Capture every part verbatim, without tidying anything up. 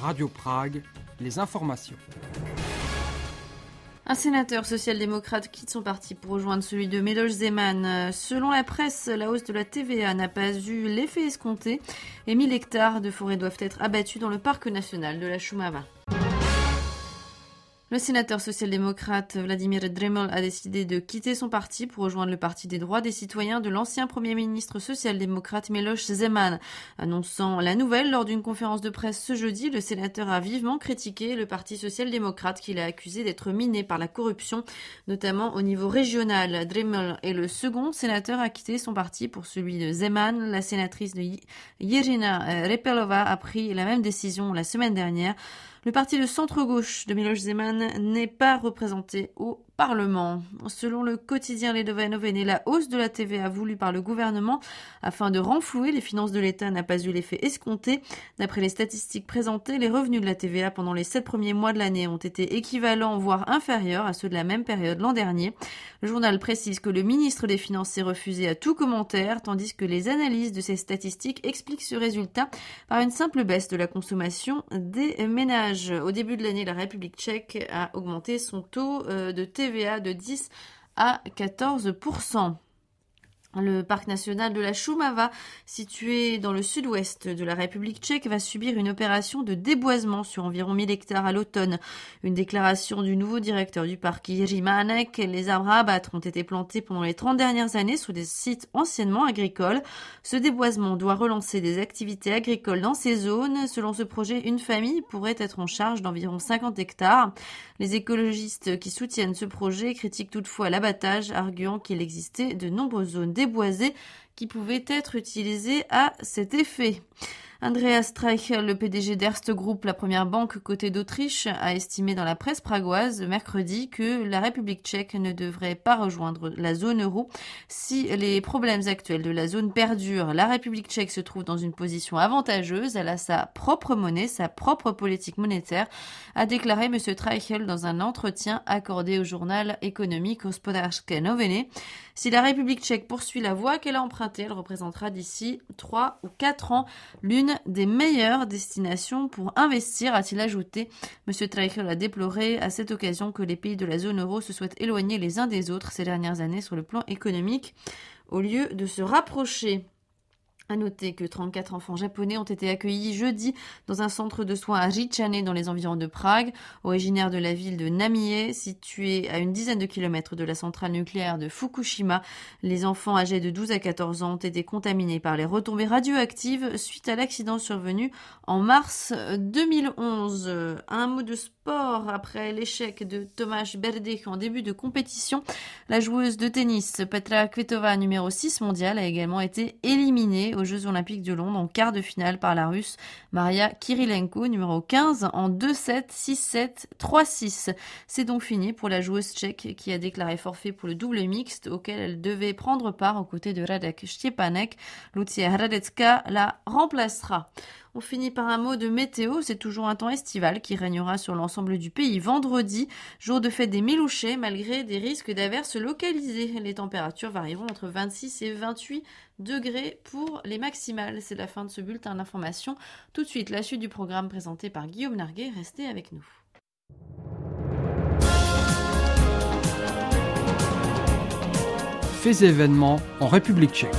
Radio Prague, les informations. Un sénateur social-démocrate quitte son parti pour rejoindre celui de Miloš Zeman. Selon la presse, la hausse de la T V A n'a pas eu l'effet escompté et mille hectares de forêt doivent être abattus dans le parc national de la Šumava. Le sénateur social-démocrate Vladimir Dremel a décidé de quitter son parti pour rejoindre le Parti des droits des citoyens de l'ancien Premier ministre social-démocrate Miloš Zeman. Annonçant la nouvelle lors d'une conférence de presse ce jeudi, le sénateur a vivement critiqué le Parti social-démocrate qu'il a accusé d'être miné par la corruption, notamment au niveau régional. Dremel est le second sénateur à quitter son parti pour celui de Zeman. La sénatrice de Jiřina Repelova a pris la même décision la semaine dernière. Le parti de centre-gauche de Miloš Zeman n'est pas représenté au Parlement. Selon le quotidien Lidové noviny, la hausse de la T V A voulue par le gouvernement afin de renflouer les finances de l'État n'a pas eu l'effet escompté. D'après les statistiques présentées, les revenus de la T V A pendant les sept premiers mois de l'année ont été équivalents, voire inférieurs à ceux de la même période l'an dernier. Le journal précise que le ministre des Finances s'est refusé à tout commentaire, tandis que les analyses de ces statistiques expliquent ce résultat par une simple baisse de la consommation des ménages. Au début de l'année, la République tchèque a augmenté son taux de T V A de dix à quatorze pour cent. Le parc national de la Šumava, situé dans le sud-ouest de la République tchèque, va subir une opération de déboisement sur environ mille hectares à l'automne. Une déclaration du nouveau directeur du parc, Jiří Mánek. Les arbres à abattre ont été plantés pendant les trente dernières années sur des sites anciennement agricoles. Ce déboisement doit relancer des activités agricoles dans ces zones. Selon ce projet, une famille pourrait être en charge d'environ cinquante hectares. Les écologistes qui soutiennent ce projet critiquent toutefois l'abattage, arguant qu'il existait de nombreuses zones déboisées qui pouvaient être utilisées à cet effet. Andreas Streichel, le P D G d'Erste Group, la première banque cotée d'Autriche, a estimé dans la presse pragoise mercredi que la République tchèque ne devrait pas rejoindre la zone euro si les problèmes actuels de la zone perdurent. La République tchèque se trouve dans une position avantageuse. Elle a sa propre monnaie, sa propre politique monétaire, a déclaré M. Streichel dans un entretien accordé au journal économique Hospodářské noviny. Si la République tchèque poursuit la voie qu'elle a empruntée, elle représentera d'ici trois ou quatre ans l'une des meilleures destinations pour investir, a-t-il ajouté. M. Streichel a déploré à cette occasion que les pays de la zone euro se soient éloignés les uns des autres ces dernières années sur le plan économique au lieu de se rapprocher. À noter que trente-quatre enfants japonais ont été accueillis jeudi dans un centre de soins à Říčany dans les environs de Prague. Originaires de la ville de Namie, située à une dizaine de kilomètres de la centrale nucléaire de Fukushima, les enfants âgés de douze à quatorze ans ont été contaminés par les retombées radioactives suite à l'accident survenu en mars deux mille onze. Un mot de sport après l'échec de Tomáš Berdych en début de compétition. La joueuse de tennis Petra Kvitova, numéro six mondiale, a également été éliminée aux Jeux Olympiques de Londres en quart de finale par la Russe Maria Kirilenko, numéro quinze, en deux sept, six sept, trois six. C'est donc fini pour la joueuse tchèque qui a déclaré forfait pour le double mixte auquel elle devait prendre part aux côtés de Radek Štěpánek. Lucia Hradecká la remplacera. On finit par un mot de météo. C'est toujours un temps estival qui régnera sur l'ensemble du pays vendredi, jour de fête des Milouchets, malgré des risques d'averses localisées. Les températures varieront entre vingt-six et vingt-huit degrés pour les maximales. C'est la fin de ce bulletin d'information. Tout de suite, la suite du programme présenté par Guillaume Narguet. Restez avec nous. Faits et événements en République tchèque.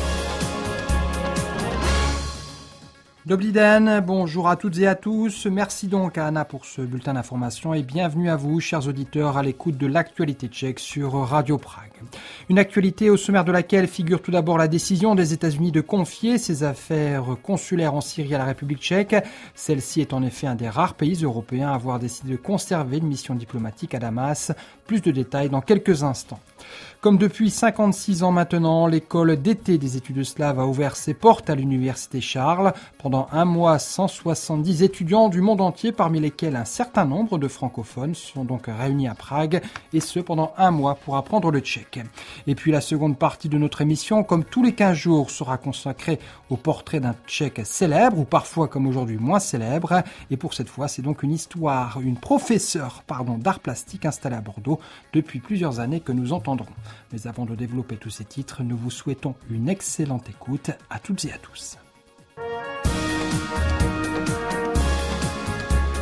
Dobrý den, bonjour à toutes et à tous. Merci donc à Anna pour ce bulletin d'information et bienvenue à vous, chers auditeurs, à l'écoute de l'actualité tchèque sur Radio Prague. Une actualité au sommaire de laquelle figure tout d'abord la décision des États-Unis de confier ses affaires consulaires en Syrie à la République tchèque. Celle-ci est en effet un des rares pays européens à avoir décidé de conserver une mission diplomatique à Damas. Plus de détails dans quelques instants. Comme depuis cinquante-six ans maintenant, l'école d'été des études slaves a ouvert ses portes à l'université Charles. Pendant un mois, cent soixante-dix étudiants du monde entier, parmi lesquels un certain nombre de francophones, sont donc réunis à Prague, et ce pendant un mois pour apprendre le tchèque. Et puis la seconde partie de notre émission, comme tous les quinze jours, sera consacrée au portrait d'un tchèque célèbre, ou parfois comme aujourd'hui moins célèbre. Et pour cette fois, c'est donc une histoire, une professeure pardon, d'art plastique installée à Bordeaux depuis plusieurs années que nous entendrons. Mais avant de développer tous ces titres, nous vous souhaitons une excellente écoute à toutes et à tous.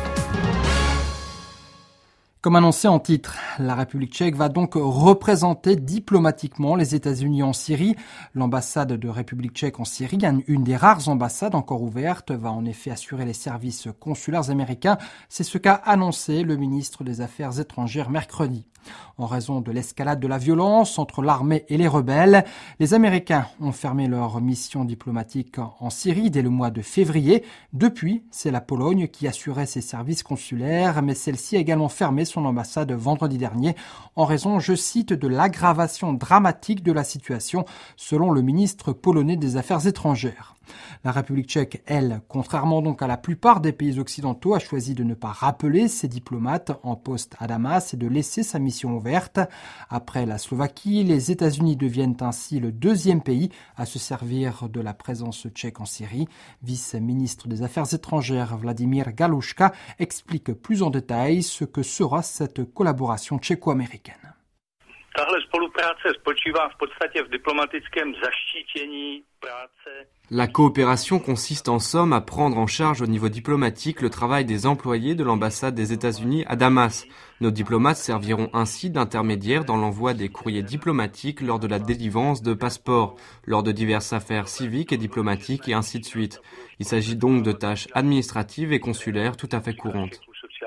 Comme annoncé en titre, la République tchèque va donc représenter diplomatiquement les États-Unis en Syrie. L'ambassade de République tchèque en Syrie, une des rares ambassades encore ouvertes, va en effet assurer les services consulaires américains. C'est ce qu'a annoncé le ministre des Affaires étrangères mercredi. En raison de l'escalade de la violence entre l'armée et les rebelles, les Américains ont fermé leur mission diplomatique en Syrie dès le mois de février. Depuis, c'est la Pologne qui assurait ses services consulaires, mais celle-ci a également fermé son ambassade vendredi dernier en raison, je cite, de l'aggravation dramatique de la situation, selon le ministre polonais des Affaires étrangères. La République tchèque, elle, contrairement donc à la plupart des pays occidentaux, a choisi de ne pas rappeler ses diplomates en poste à Damas et de laisser sa mission ouverte. Après la Slovaquie, les États-Unis deviennent ainsi le deuxième pays à se servir de la présence tchèque en Syrie. Vice-ministre des Affaires étrangères Vladimír Galuška explique plus en détail ce que sera cette collaboration tchéco-américaine. Tahle spolupráce spočívá v podstatě v diplomatickém zaštítění práce. La coopération consiste en somme à prendre en charge au niveau diplomatique le travail des employés de l'ambassade des États-Unis à Damas. Nos diplomates serviront ainsi d'intermédiaires dans l'envoi des courriers diplomatiques lors de la délivrance de passeports, lors de diverses affaires civiques et diplomatiques et ainsi de suite. Il s'agit donc de tâches administratives et consulaires tout à fait courantes.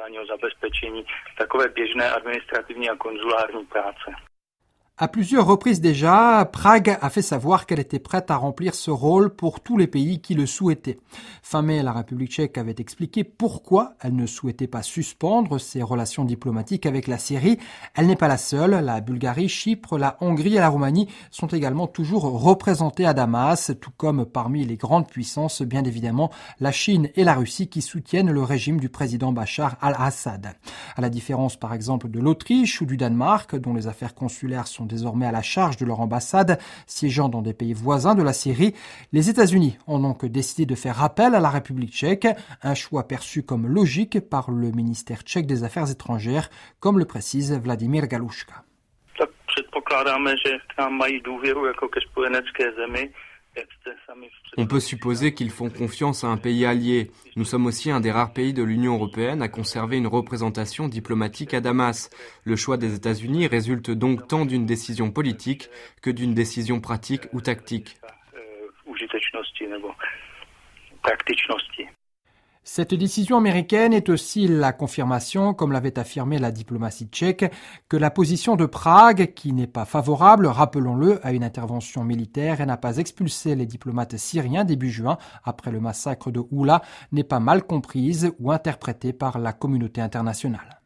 À plusieurs reprises déjà, Prague a fait savoir qu'elle était prête à remplir ce rôle pour tous les pays qui le souhaitaient. Fin mai, la République tchèque avait expliqué pourquoi elle ne souhaitait pas suspendre ses relations diplomatiques avec la Syrie. Elle n'est pas la seule. La Bulgarie, Chypre, la Hongrie et la Roumanie sont également toujours représentées à Damas, tout comme parmi les grandes puissances, bien évidemment, la Chine et la Russie qui soutiennent le régime du président Bachar al-Assad. À la différence, par exemple, de l'Autriche ou du Danemark, dont les affaires consulaires sont désormais à la charge de leur ambassade, siégeant dans des pays voisins de la Syrie. Les États-Unis ont donc décidé de faire appel à la République tchèque, un choix perçu comme logique par le ministère tchèque des Affaires étrangères, comme le précise Vladimír Galuška. On peut supposer qu'ils font confiance à un pays allié. Nous sommes aussi un des rares pays de l'Union européenne à conserver une représentation diplomatique à Damas. Le choix des États-Unis résulte donc tant d'une décision politique que d'une décision pratique ou tactique. Cette décision américaine est aussi la confirmation, comme l'avait affirmé la diplomatie tchèque, que la position de Prague, qui n'est pas favorable, rappelons-le, à une intervention militaire et n'a pas expulsé les diplomates syriens début juin, après le massacre de Oula, n'est pas mal comprise ou interprétée par la communauté internationale.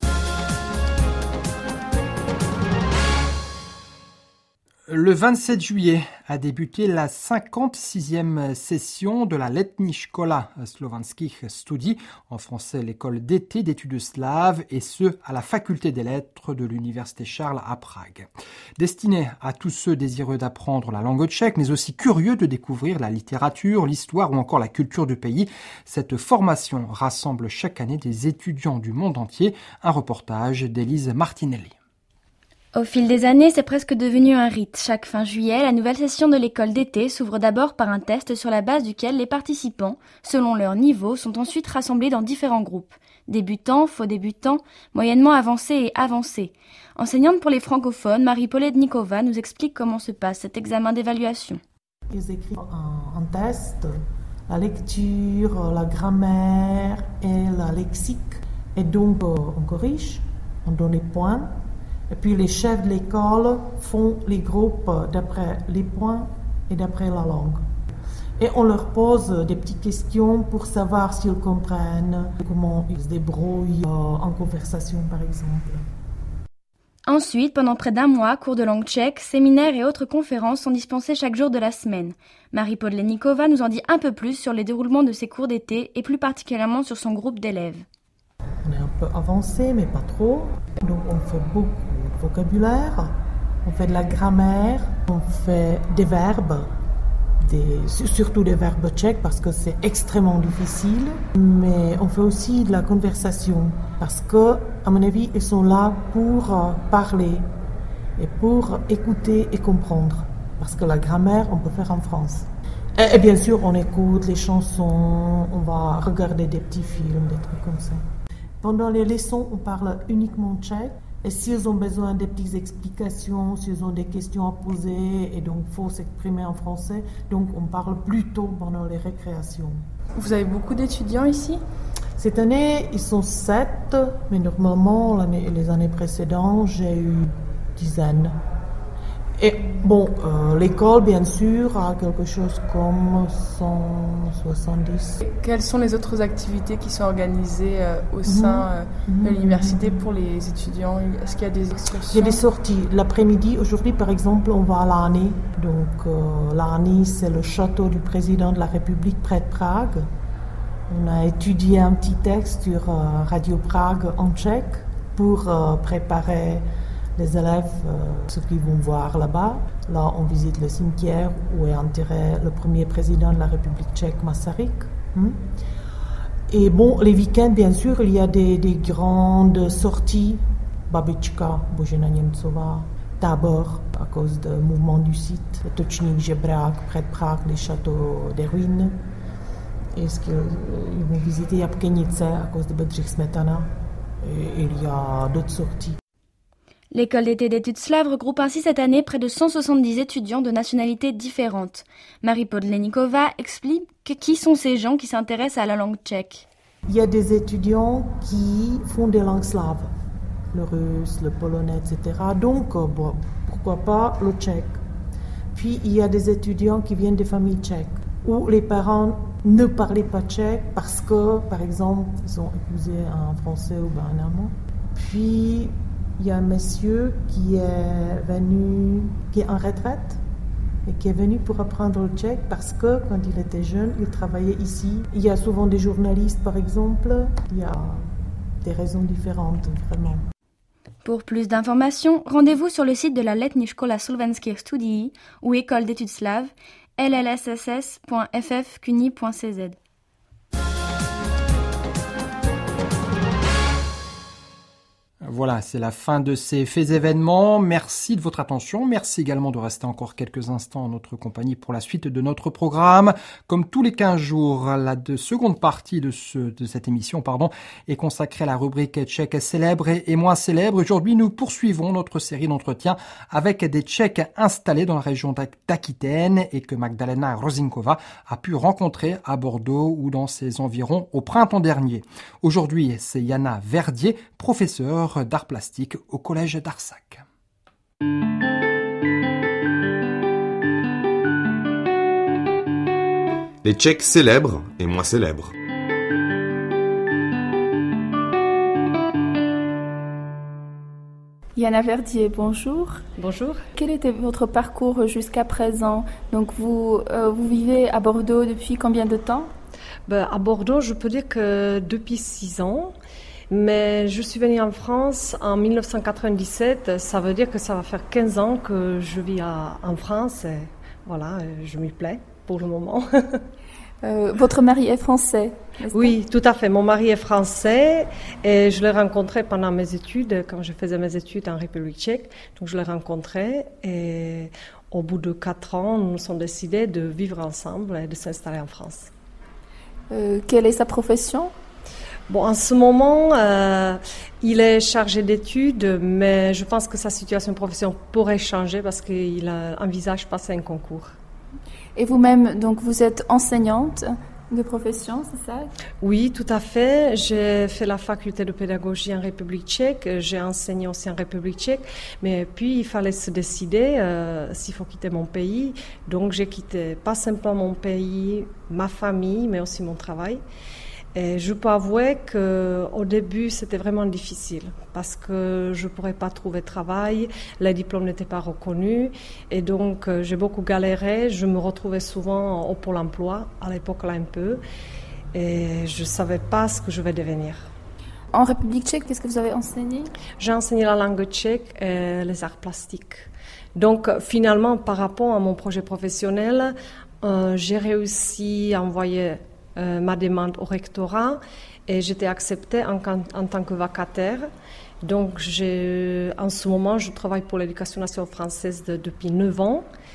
Le vingt-sept juillet a débuté la cinquante-sixième session de la Letní škola slovanských studií, en français l'école d'été d'études slaves, et ce, à la faculté des lettres de l'université Charles à Prague. Destinée à tous ceux désireux d'apprendre la langue tchèque, mais aussi curieux de découvrir la littérature, l'histoire ou encore la culture du pays, cette formation rassemble chaque année des étudiants du monde entier. Un reportage d'Élise Martinelli. Au fil des années, c'est presque devenu un rite. Chaque fin juillet, la nouvelle session de l'école d'été s'ouvre d'abord par un test sur la base duquel les participants, selon leur niveau, sont ensuite rassemblés dans différents groupes. Débutants, faux débutants, moyennement avancés et avancés. Enseignante pour les francophones, Marie Poledníková nous explique comment se passe cet examen d'évaluation. Ils écrivent un, un test, la lecture, la grammaire et la lexique. Et donc, on corrige, on donne les points. Et puis les chefs de l'école font les groupes d'après les points et d'après la langue. Et on leur pose des petites questions pour savoir s'ils comprennent, comment ils se débrouillent en conversation par exemple. Ensuite, pendant près d'un mois, cours de langue tchèque, séminaires et autres conférences sont dispensés chaque jour de la semaine. Marie Poledníková nous en dit un peu plus sur les déroulements de ses cours d'été et plus particulièrement sur son groupe d'élèves. On est un peu avancé, mais pas trop. Donc on fait beaucoup de vocabulaire, on fait de la grammaire, on fait des verbes, des, surtout des verbes tchèques parce que c'est extrêmement difficile. Mais on fait aussi de la conversation parce que, à mon avis, ils sont là pour parler et pour écouter et comprendre. Parce que la grammaire, on peut faire en France. Et, et bien sûr, on écoute les chansons, on va regarder des petits films, des trucs comme ça. Pendant les leçons, on parle uniquement tchèque. Et s'ils ont besoin de petites explications, s'ils ont des questions à poser, et donc il faut s'exprimer en français, donc on parle plutôt pendant les récréations. Vous avez beaucoup d'étudiants ici ? Cette année, ils sont sept, mais normalement, l'année, les années précédentes, j'ai eu une dizaine. Et bon, euh, l'école, bien sûr, a quelque chose comme cent soixante-dix. Quelles sont les autres activités qui sont organisées euh, au sein euh, mmh. de l'université pour les étudiants ? Est-ce qu'il y a des excursions ? Il y a des sorties. L'après-midi, aujourd'hui, par exemple, on va à Lani. Donc, euh, Lani, c'est le château du président de la République près de Prague. On a étudié un petit texte sur euh, Radio Prague en tchèque pour euh, préparer les élèves, euh, ceux qui vont voir là-bas. Là, on visite le cimetière où est enterré le premier président de la République tchèque, Masaryk. Hmm. Et bon, les week-ends, bien sûr, il y a des, des grandes sorties. Babička, Božena Němcová, Tábor, à cause du mouvement du site. Le Točník, Žebrák, près de Prague, les châteaux des ruines. Et ce qu'ils vont visiter Jabkenice à cause de Bedřich Smetana. Et il y a d'autres sorties. L'école d'été d'études slaves regroupe ainsi cette année près de cent soixante-dix étudiants de nationalités différentes. Marie Podlenikova explique qui sont ces gens qui s'intéressent à la langue tchèque. Il y a des étudiants qui font des langues slaves, le russe, le polonais, et cetera. Donc, bon, pourquoi pas le tchèque. Puis, il y a des étudiants qui viennent des familles tchèques, où les parents ne parlaient pas tchèque parce que, par exemple, ils ont épousé un Français ou un Allemand. Puis, il y a un monsieur qui est venu, qui est en retraite et qui est venu pour apprendre le tchèque parce que quand il était jeune, il travaillait ici. Il y a souvent des journalistes, par exemple. Il y a des raisons différentes, vraiment. Pour plus d'informations, rendez-vous sur le site de la Letní škola slovenských studií ou École d'études slaves, l l s s s point f f c u n i point c z. Voilà, c'est la fin de ces faits événements. Merci de votre attention. Merci également de rester encore quelques instants en notre compagnie pour la suite de notre programme. Comme tous les quinze jours, la de seconde partie de, ce, de cette émission pardon, est consacrée à la rubrique tchèque célèbre et, et moins célèbre. Aujourd'hui, nous poursuivons notre série d'entretiens avec des Tchèques installés dans la région d'Aquitaine et que Magdalena Rozinkova a pu rencontrer à Bordeaux ou dans ses environs au printemps dernier. Aujourd'hui, c'est Jana Verdier, professeure d'art plastique au collège d'Arsac. Les Tchèques célèbres et moins célèbres. Jana Verdier, bonjour. Bonjour. Quel était votre parcours jusqu'à présent ? Donc vous, euh, vous vivez à Bordeaux depuis combien de temps ? Ben, à Bordeaux, je peux dire que depuis six ans. Mais je suis venue en France en dix-neuf cent quatre-vingt-dix-sept, ça veut dire que ça va faire quinze ans que je vis à, en France et voilà, je m'y plais pour le moment. euh, votre mari est français, n'est-ce Oui, tout à fait. Mon mari est français et je l'ai rencontré pendant mes études, quand je faisais mes études en République tchèque. Donc je l'ai rencontré et au bout de quatre ans, nous nous sommes décidés de vivre ensemble et de s'installer en France. Euh, quelle est sa profession ? Bon, en ce moment, euh, il est chargé d'études, mais je pense que sa situation professionnelle pourrait changer parce qu'il envisage passer un concours. Et vous-même, donc, vous êtes enseignante de profession, c'est ça ? Oui, tout à fait. J'ai fait la faculté de pédagogie en République tchèque. J'ai enseigné aussi en République tchèque. Mais puis, il fallait se décider euh, s'il faut quitter mon pays. Donc, j'ai quitté pas simplement mon pays, ma famille, mais aussi mon travail. Et je peux avouer qu'au début, c'était vraiment difficile parce que je ne pourrais pas trouver de travail, les diplômes n'étaient pas reconnus et donc j'ai beaucoup galéré. Je me retrouvais souvent au Pôle emploi, à l'époque là un peu, et je ne savais pas ce que je vais devenir. En République tchèque, qu'est-ce que vous avez enseigné ? J'ai enseigné la langue tchèque et les arts plastiques. Donc finalement, par rapport à mon projet professionnel, euh, j'ai réussi à envoyer Euh, ma demande au rectorat et j'étais acceptée en, en tant que vacataire. Donc, j'ai, en ce moment, je travaille pour l'éducation nationale française de, depuis neuf ans.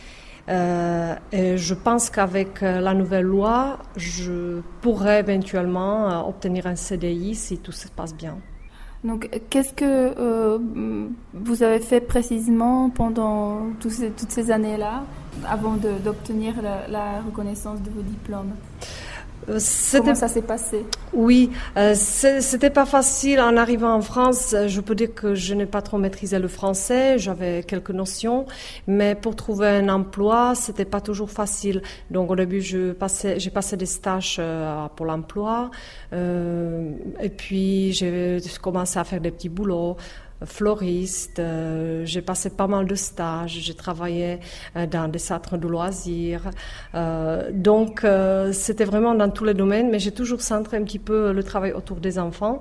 Euh, et je pense qu'avec la nouvelle loi, je pourrais éventuellement euh, obtenir un C D I si tout se passe bien. Donc, qu'est-ce que euh, vous avez fait précisément pendant tous ces, toutes ces années-là, avant de, d'obtenir la, la reconnaissance de vos diplômes ? C'était... Comment ça s'est passé ? Oui, euh, c'était pas facile. En arrivant en France, je peux dire que je n'ai pas trop maîtrisé le français. J'avais quelques notions, mais pour trouver un emploi, c'était pas toujours facile. Donc au début, je passais, j'ai passé des stages euh, pour l'emploi, euh, et puis j'ai commencé à faire des petits boulots. Floriste, euh, j'ai passé pas mal de stages, j'ai travaillé euh, dans des centres de loisirs, euh, donc euh, c'était vraiment dans tous les domaines, mais j'ai toujours centré un petit peu le travail autour des enfants.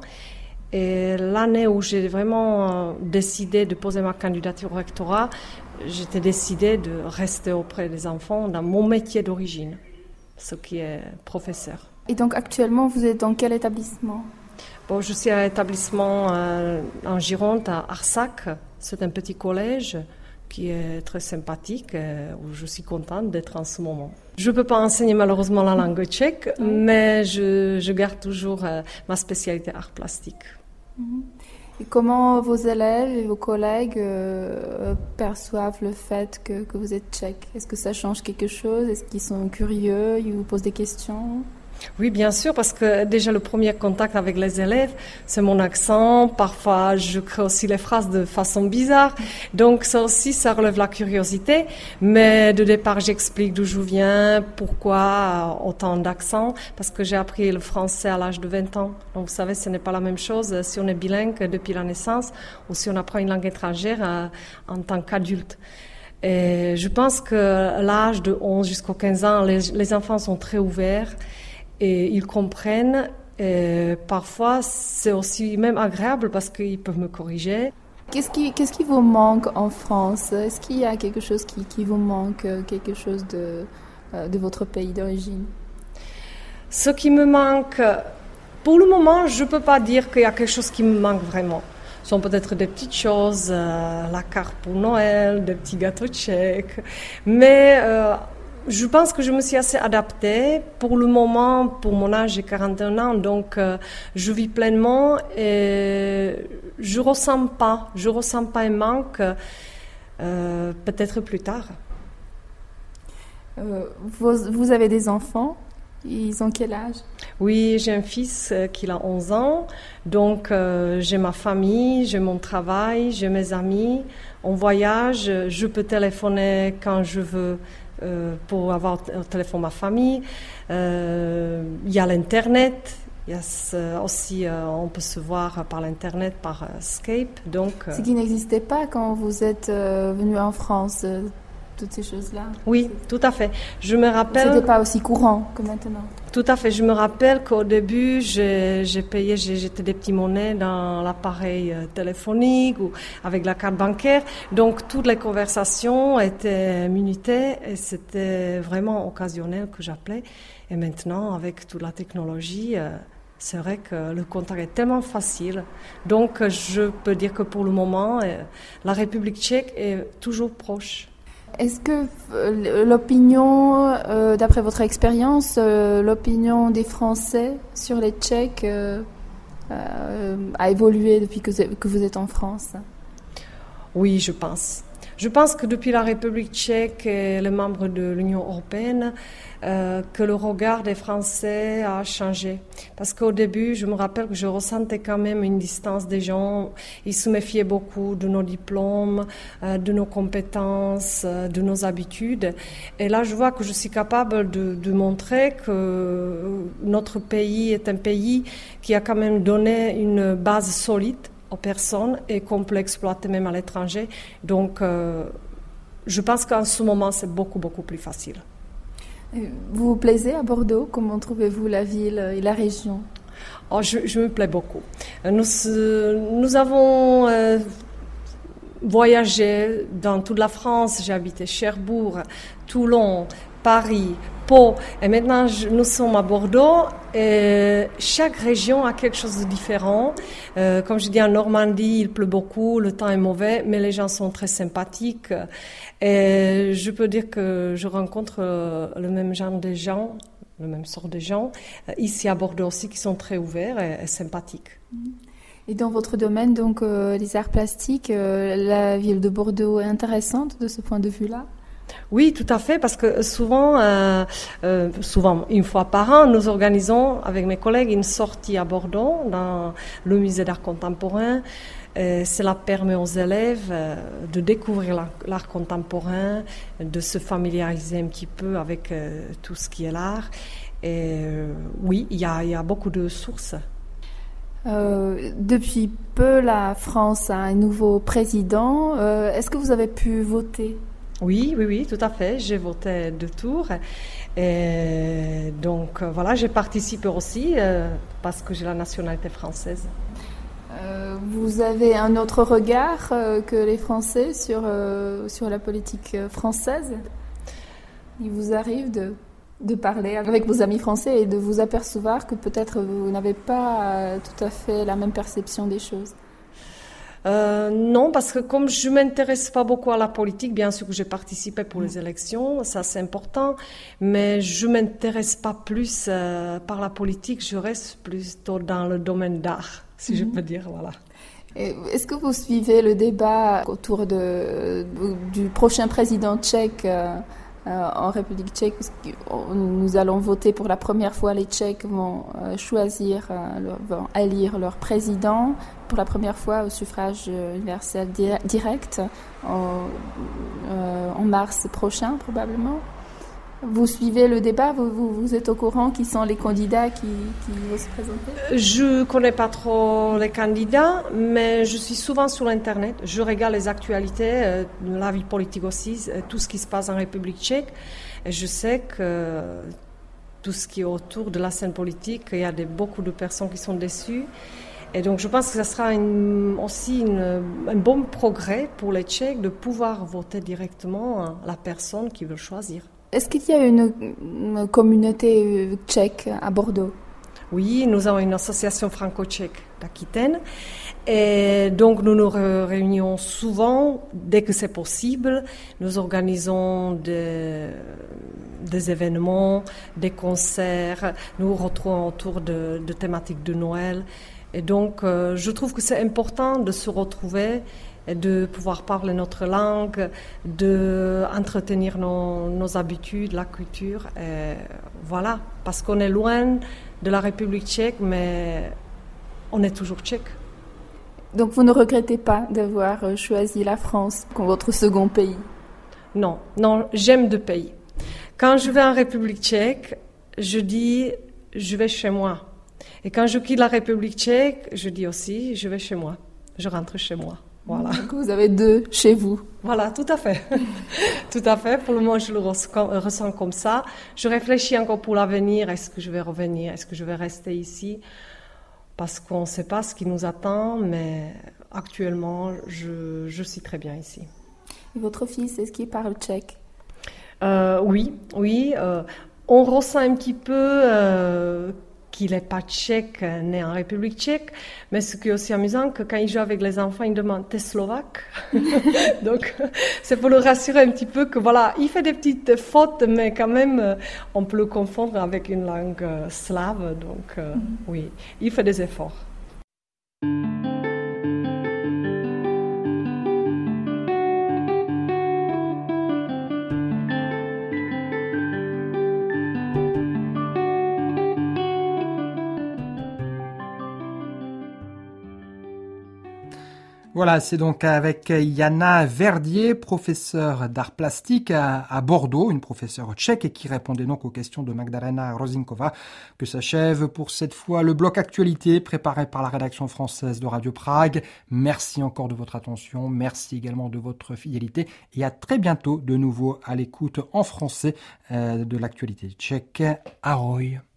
Et l'année où j'ai vraiment euh, décidé de poser ma candidature au rectorat, j'étais décidée de rester auprès des enfants dans mon métier d'origine, ce qui est professeur. Et donc actuellement, vous êtes dans quel établissement ? Bon, je suis à l'établissement euh, en Gironde, à Arsac. C'est un petit collège qui est très sympathique, euh, où je suis contente d'être en ce moment. Je ne peux pas enseigner malheureusement la langue tchèque, mmh. mais je, je garde toujours euh, ma spécialité art plastique. Mmh. Et comment vos élèves et vos collègues euh, perçoivent le fait que, que vous êtes tchèque ? Est-ce que ça change quelque chose ? Est-ce qu'ils sont curieux ? Ils vous posent des questions ? Oui, bien sûr, parce que déjà le premier contact avec les élèves, c'est mon accent. Parfois, je crée aussi les phrases de façon bizarre. Donc ça aussi, ça relève la curiosité. Mais de départ, j'explique d'où je viens, pourquoi autant d'accents. Parce que j'ai appris le français à l'âge de vingt ans. Donc vous savez, ce n'est pas la même chose si on est bilingue depuis la naissance ou si on apprend une langue étrangère en tant qu'adulte. Et je pense que l'âge de onze jusqu'aux quinze ans, les, les enfants sont très ouverts. Et ils comprennent, et parfois c'est aussi même agréable parce qu'ils peuvent me corriger. Qu'est-ce qui, qu'est-ce qui vous manque en France ? Est-ce qu'il y a quelque chose qui, qui vous manque, quelque chose de, de votre pays d'origine ? Ce qui me manque, pour le moment, je ne peux pas dire qu'il y a quelque chose qui me manque vraiment. Ce sont peut-être des petites choses, euh, la carte pour Noël, des petits gâteaux tchèques, mais... Euh, Je pense que je me suis assez adaptée. Pour le moment, pour mon âge, j'ai quarante et un ans, donc euh, je vis pleinement et je ne ressens pas, je ressens pas un manque, euh, peut-être plus tard. Euh, vous, vous avez des enfants ? Ils ont quel âge ? Oui, j'ai un fils euh, qui a onze ans, donc euh, j'ai ma famille, j'ai mon travail, j'ai mes amis, on voyage, je peux téléphoner quand je veux. Euh, pour avoir au téléphone ma famille. Euh, il y a l'Internet. Il y a aussi, euh, on peut se voir par l'Internet, par euh, Skype. Donc, euh... Ce qui n'existait pas quand vous êtes euh, venu en France, euh, toutes ces choses-là. Oui, tout à fait. Je me rappelle... C'était pas aussi courant que maintenant. Tout à fait. Je me rappelle qu'au début, j'ai, j'ai payé, j'ai jeté des petites monnaies dans l'appareil téléphonique ou avec la carte bancaire. Donc, toutes les conversations étaient minutées et c'était vraiment occasionnel que j'appelais. Et maintenant, avec toute la technologie, euh, c'est vrai que le contact est tellement facile. Donc, je peux dire que pour le moment, euh, la République tchèque est toujours proche. Est-ce que euh, l'opinion, euh, d'après votre expérience, euh, l'opinion des Français sur les Tchèques euh, euh, a évolué depuis que, que vous êtes en France ? Oui, je pense. Je pense que depuis la République tchèque et les membres de l'Union européenne, euh, que le regard des Français a changé. Parce qu'au début, je me rappelle que je ressentais quand même une distance des gens. Ils se méfiaient beaucoup de nos diplômes, euh, de nos compétences, euh, de nos habitudes. Et là, je vois que je suis capable de, de montrer que notre pays est un pays qui a quand même donné une base solide aux personnes et qu'on peut exploiter même à l'étranger. Donc, euh, je pense qu'en ce moment, c'est beaucoup, beaucoup plus facile. Vous vous plaisez à Bordeaux ? Comment trouvez-vous la ville et la région ? Oh, je, je me plais beaucoup. Nous, nous avons euh, voyagé dans toute la France. J'ai habité Cherbourg, Toulon, Paris, Pau, et maintenant je, nous sommes à Bordeaux. Et chaque région a quelque chose de différent. Euh, comme je dis, en Normandie, il pleut beaucoup, le temps est mauvais, mais les gens sont très sympathiques. Et je peux dire que je rencontre euh, le même genre de gens, le même sort de gens, euh, ici à Bordeaux aussi, qui sont très ouverts et, et sympathiques. Et dans votre domaine, donc euh, les arts plastiques, euh, la ville de Bordeaux est intéressante de ce point de vue-là? Oui, tout à fait, parce que souvent, euh, euh, souvent une fois par an, nous organisons avec mes collègues une sortie à Bordeaux dans le musée d'art contemporain. Euh, cela permet aux élèves euh, de découvrir l'art, l'art contemporain, de se familiariser un petit peu avec euh, tout ce qui est l'art. Et euh, oui, il y a, il y a beaucoup de sources. Euh, depuis peu, la France a un nouveau président. Euh, est-ce que vous avez pu voter? Oui, oui, oui, tout à fait. J'ai voté deux tours. Et donc, euh, voilà, j'ai participé aussi euh, parce que j'ai la nationalité française. Euh, vous avez un autre regard euh, que les Français sur, euh, sur la politique française? Il vous arrive de, de parler avec vos amis français et de vous apercevoir que peut-être vous n'avez pas euh, tout à fait la même perception des choses? Euh, non, parce que comme je m'intéresse pas beaucoup à la politique, bien sûr que j'ai participé pour les élections, ça c'est important, mais je m'intéresse pas plus euh, par la politique, je reste plutôt dans le domaine d'art, si mm-hmm. je peux dire, voilà. Et est-ce que vous suivez le débat autour de, du prochain président tchèque euh, euh, en République tchèque? Nous allons voter pour la première fois, les Tchèques vont euh, choisir, euh, leur, vont élire leur président pour la première fois au suffrage universel direct en, euh, en mars prochain probablement. Vous suivez le débat, vous, vous, vous êtes au courant qui sont les candidats qui, qui vont se présenter? Je ne connais pas trop les candidats, mais je suis souvent sur Internet. Je regarde les actualités, euh, la vie politique aussi, tout ce qui se passe en République tchèque. Et je sais que tout ce qui est autour de la scène politique, il y a des, beaucoup de personnes qui sont déçues. Et donc je pense que ce sera une, aussi une, un bon progrès pour les Tchèques de pouvoir voter directement la personne qu'ils veulent choisir. Est-ce qu'il y a une, une communauté tchèque à Bordeaux? Oui, nous avons une association franco-tchèque d'Aquitaine. Et donc nous nous réunissons souvent, dès que c'est possible. Nous organisons des, des événements, des concerts. Nous nous retrouvons autour de, de thématiques de Noël. Et donc, euh, je trouve que c'est important de se retrouver et de pouvoir parler notre langue, d'entretenir nos, nos habitudes, la culture. Et voilà, parce qu'on est loin de la République tchèque, mais on est toujours tchèque. Donc, vous ne regrettez pas d'avoir choisi la France comme votre second pays? Non, non, j'aime deux pays. Quand je vais en République tchèque, je dis « je vais chez moi ». Et quand je quitte la République tchèque, je dis aussi, je vais chez moi. Je rentre chez moi. Voilà. Donc vous avez deux chez vous. Voilà, tout à fait. Tout à fait. Pour le moment, je le ressens comme ça. Je réfléchis encore pour l'avenir. Est-ce que je vais revenir? Est-ce que je vais rester ici? Parce qu'on ne sait pas ce qui nous attend, mais actuellement, je, je suis très bien ici. Et votre fils, est-ce qu'il parle tchèque? euh, Oui, oui. Euh, on ressent un petit peu... Euh, qu'il n'est pas tchèque, né en République tchèque, mais ce qui est aussi amusant, que quand il joue avec les enfants, il demande « t'es slovaque ?» Donc, c'est pour le rassurer un petit peu que voilà, il fait des petites fautes, mais quand même, on peut le confondre avec une langue slave, donc euh, mm-hmm. oui, il fait des efforts. Voilà, c'est donc avec Jana Verdier, professeure d'art plastique à, à Bordeaux, une professeure tchèque et qui répondait donc aux questions de Magdalena Rozinkova, que s'achève pour cette fois le bloc actualité préparé par la rédaction française de Radio Prague. Merci encore de votre attention, merci également de votre fidélité et à très bientôt de nouveau à l'écoute en français euh, de l'actualité tchèque. Ahoj!